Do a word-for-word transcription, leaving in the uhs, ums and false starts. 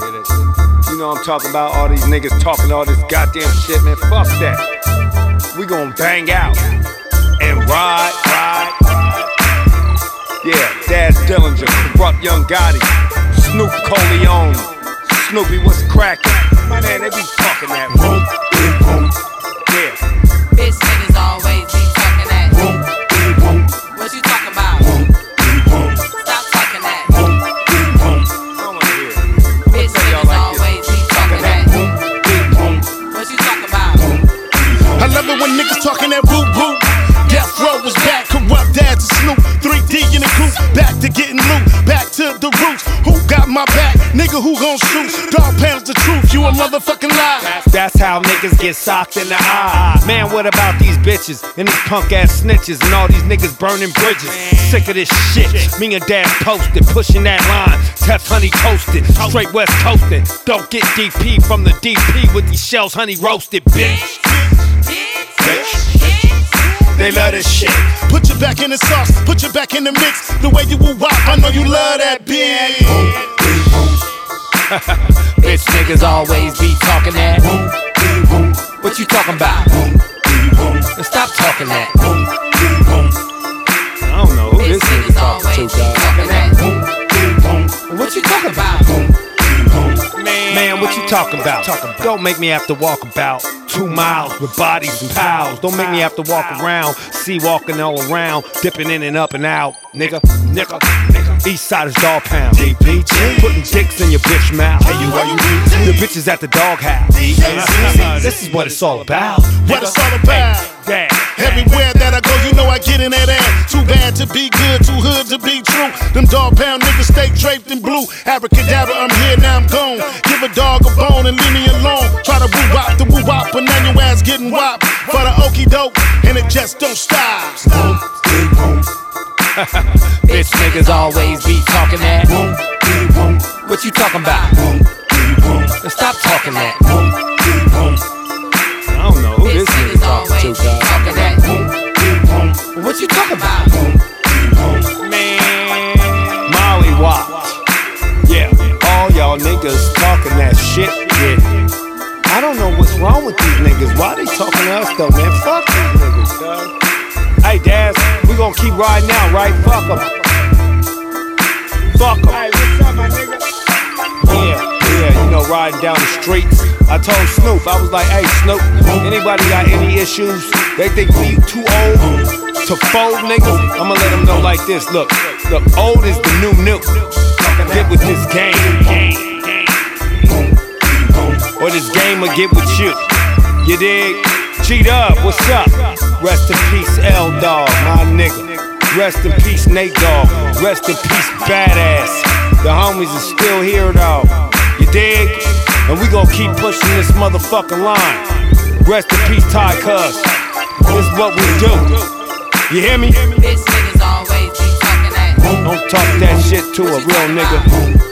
hear that shit? You know what I'm talking about? All these niggas talking all this goddamn shit, man. Fuck that. We gon' bang out and ride, ride, ride. Yeah, Daz Dillinger, Corrupt Young Gotti, Snoop Coleone, Snoopy, what's crackin'? Man, they be talking that boom, boom, yeah. Bitch niggas always be talking that boom, boom. What you talking about? Boom, boom. Stop talking that boom, boom. I wanna hear it. Bitch niggas like always be talking that boom, boom. What you talking about? I love it when niggas talking that boom, boom. Death Row is back, Corrupt Daz and Snoop, three D in the coupe, back to getting loot, back to the roots. Who got my back? Nigga, who gon' shoot? Dog pounds the truth, you a motherfucking lie. That's how niggas get socked in the eye. Man, what about these bitches and these punk ass snitches and all these niggas burning bridges? Sick of this shit. Me and Dad posted, pushing that line. Tef Honey toasted, straight West coasting. Don't get D P from the D P with these shells honey roasted, bitch. Bitch. They love this shit. Put your back in the sauce, put your back in the mix. The way you woo wop, I know you love that bitch. Bitch niggas always be talking that boom, boom. What you talking about? Boom, boom. And stop talking that boom, boom. I don't know who this Bitch nigga niggas talking always to, be guys. talking that boom, boom. What you talking about? Boom, boom. Man, what you talking about? Don't make me have to walk about two miles with bodies and pals. Don't make me have to walk around, see walking all around, dipping in and up and out. Nigga, nigga, nigga. East side is dog pound. D P G. Putting dicks in your bitch mouth. Hey, you, are you the bitches at the doghouse. This is what it's all about. What it's all about. Dad. Everywhere that I go, you know I get in that ass. Too bad to be good, too hood to be true. Them dog pound niggas stay draped in blue. Abracadabra, I'm here, now I'm gone. Give a dog a bone and leave me alone. Try to woo wop the woo wop, and then your ass getting wop for the okie doke, and it just don't stop. Boom, boom. Bitch niggas always be talking that boom, boom. What you talking about? Boom, boom. And stop talking that boom, boom. I don't know who Bitch this nigga niggas talking always to, be guys. talking that boom, boom. What you talking about? Boom, boom. Man, Molly Wop. Yeah, all y'all niggas talking that shit. Yeah. I don't know what's wrong with these niggas. Why they talking to us though, man? Fuck these niggas, dog. Hey, Daz, we gon' keep riding out, right? Fuck them. Fuck them. Hey, what's up, my nigga? Yeah, yeah, you know, riding down the streets. I told Snoop, I was like, hey, Snoop, anybody got any issues? They think we too old to fold niggas? I'ma let them know like this. Look, look, old is the new new. Get with this game. Or this game will get with you. You dig? Cheat up, what's up? Rest in peace, L-Dog, my nigga. Rest in peace, Nate Dogg. Rest in peace, Badass. The homies is still here, though. You dig? And we gon' keep pushing this motherfucking line. Rest in peace, Ty Cuz. This is what we do. You hear me? Bitch niggas always be talking that. Don't talk that shit to a real nigga.